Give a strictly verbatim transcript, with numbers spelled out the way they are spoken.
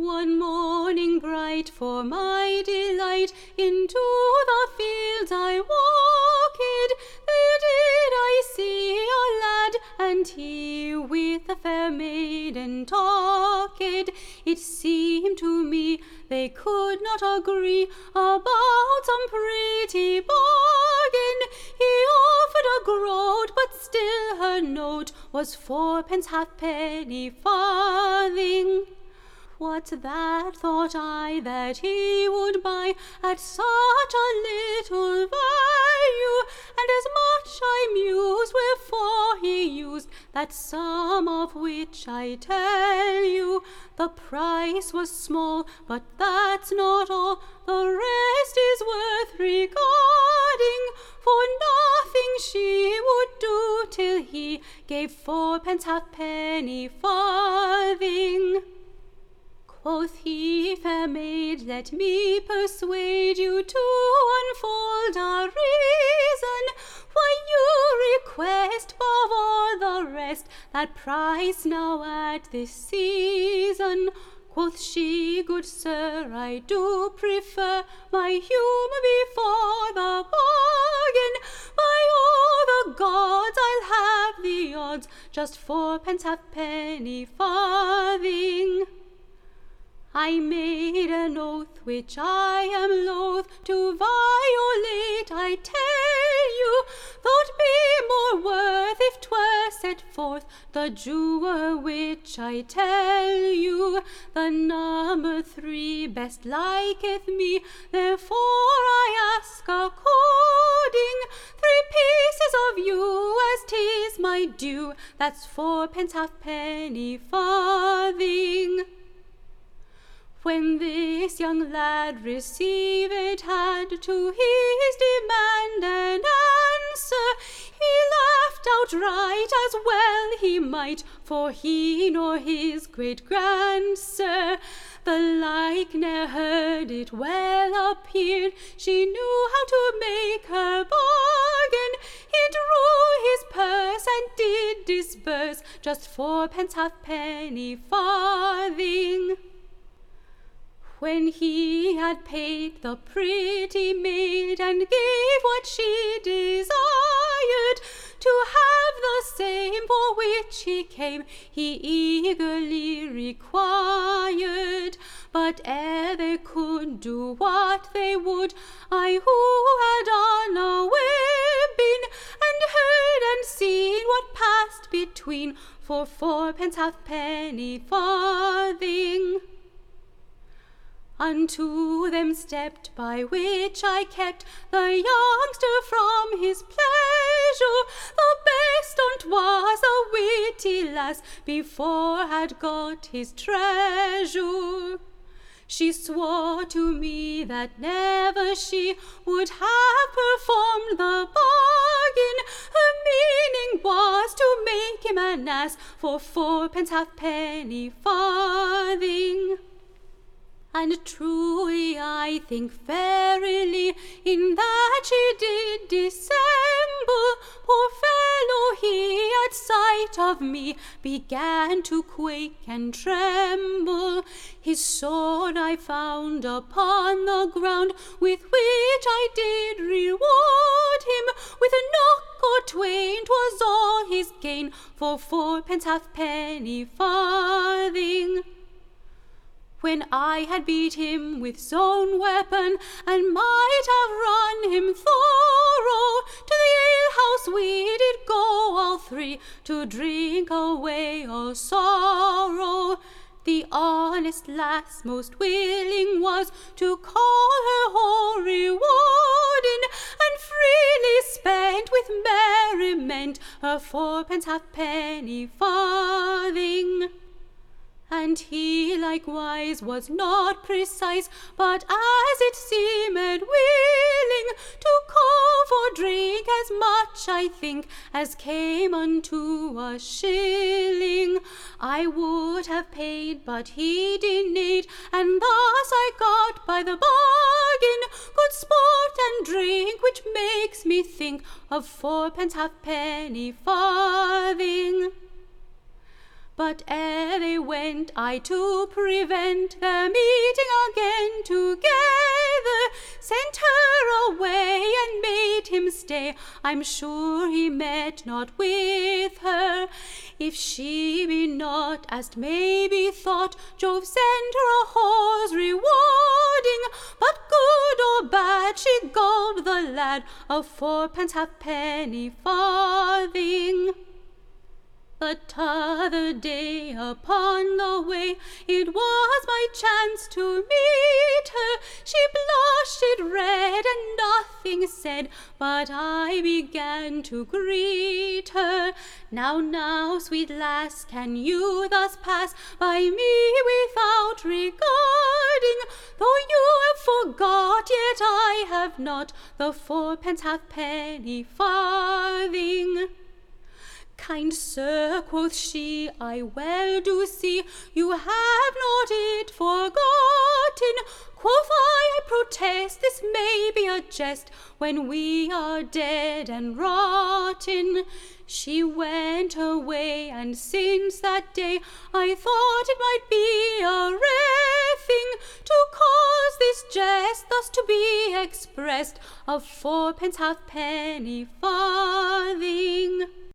One morning bright, for my delight, into the fields I walked. There did I see a lad, and he with a fair maiden talked. It seemed to me they could not agree about some pretty bargain. He offered a groat, but still her note was fourpence halfpenny farthing. What's that, thought I, that he would buy at such a little value? And as much I mused wherefore he used that sum of which I tell you. The price was small, but that's not all. The rest is worth regarding, for nothing she would do till he gave fourpence halfpenny farthing. Quoth he, fair maid, let me persuade you to unfold a reason why you request above all the rest that price now at this season. Quoth she, good sir, I do prefer my humour before the bargain. By all the gods, I'll have the odds, just fourpence halfpenny farthing. I made an oath which I am loath to violate, I tell you, though be more worth if 'twere set forth the jewer which I tell you. The number three best liketh me, therefore I ask according three pieces of you, as 'tis my due, that's fourpence halfpenny farthing. When this young lad received had to his demand an answer, he laughed outright as well he might, for he nor his great grandsir the like ne'er heard. It well appeared she knew how to make her bargain. He drew his purse and did disburse just fourpence halfpenny farthing. When he had paid the pretty maid and gave what she desired, to have the same for which he came he eagerly required. But ere they could do what they would, I who had unaware been, and heard and seen what passed between, for fourpence halfpenny farthing. Unto them stepped, by which I kept the youngster from his pleasure. The best on't was a witty lass, before had got his treasure. She swore to me that never she would have performed the bargain. Her meaning was to make him an ass for fourpence halfpenny farthing. And truly I think verily in that she did dissemble. Poor fellow, he at sight of me began to quake and tremble. His sword I found upon the ground, with which I did reward him. With a knock or twain 'twas all his gain, for fourpence halfpenny farthing. When I had beat him with zone weapon, and might have run him thorough, to the alehouse we did go all three, to drink away all sorrow. The honest lass most willing was to call her whole reward in, and freely spent with merriment her fourpence halfpenny farthing. And he likewise was not precise, but as it seemed willing, to call for drink as much, I think, as came unto a shilling. I would have paid, but he denayed, and thus I got by the bargain good sport and drink, which makes me think of fourpence halfpenny farthing. But ere they went, I to prevent their meeting again together, sent her away and made him stay. I'm sure he met not with her. If she be not, as may be thought, Jove sent her a horse rewarding, but good or bad, she gulled the lad of fourpence halfpenny farthing. The t'other day upon the way, it was my chance to meet her. She blushed it red and nothing said, but I began to greet her. Now, now, sweet lass, can you thus pass by me without regarding? Though you have forgot, yet I have not the fourpence halfpenny farthing. Kind sir, quoth she, I well do see you have not it forgotten. Quoth I, I protest this may be a jest when we are dead and rotten. She went away, and since that day I thought it might be a rare thing to cause this jest thus to be expressed of fourpence halfpenny farthing.